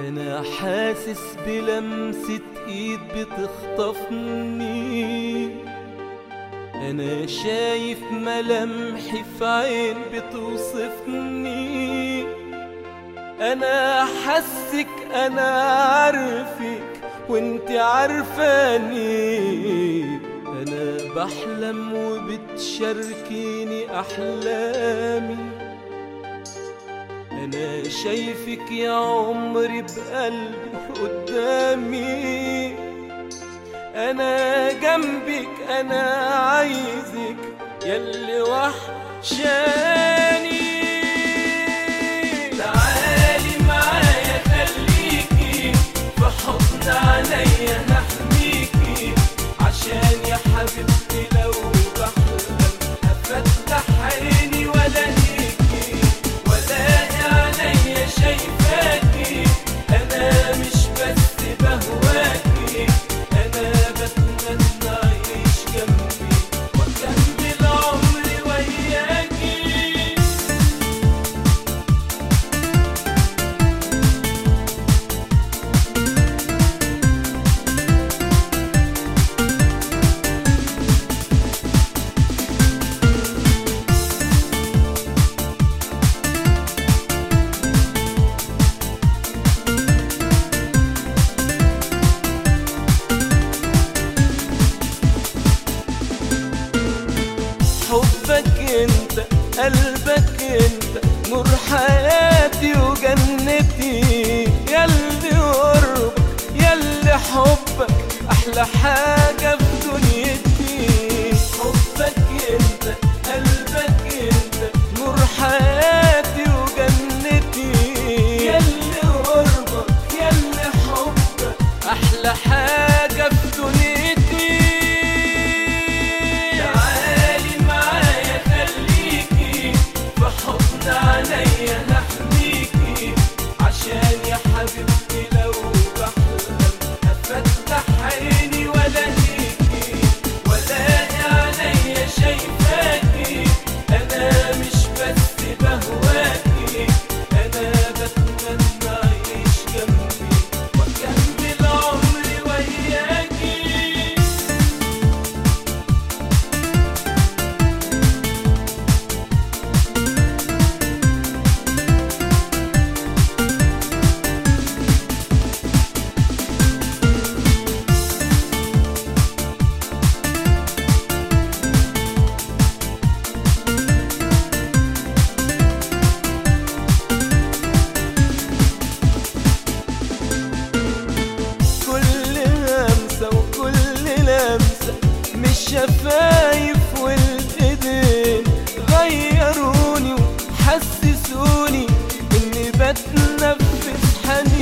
أنا حاسس بلمسة إيد بتخطفني، أنا شايف ملامحي في عين بتوصفني، أنا حسك أنا عارفك وانت عارفاني، أنا بحلم وبتشاركيني أحلامي، أنا شايفك يا عمري بقلبي قدامي، أنا جنبك أنا عايزك ياللي وحشاني. تعالي معايا خليكي في حضن عينيا نحميكي، عشان يا حبيبتي لو بحلم أفتح عيني وألاقيكي وألاقي عينيا شايفاكي، أنا مش بس بهواكي، أنا بتمنى أعيش جنبي وأكمل عمري وياكي. حبك انت قلبك انت نور حياتي وجنتي، ياللي قربك ياللي حبك احلى حاجة في دنيتي. حبك انت قلبك انت نور حياتي وجنتي، ياللي قربك ياللي حبك احلى حاجة في دنيتي. عينيا نحميكي، عشان يا حبيبتي لو بحلم أفتح عيني وألاقيكي وألاقي عينيا شايفاكي، أنا مش بس بهواكي، أنا بتمنى أعيش جنبي وأكمل عمري وياكي. الشفايف والايدين غيروني وحسسوني اني بتنفس حنين.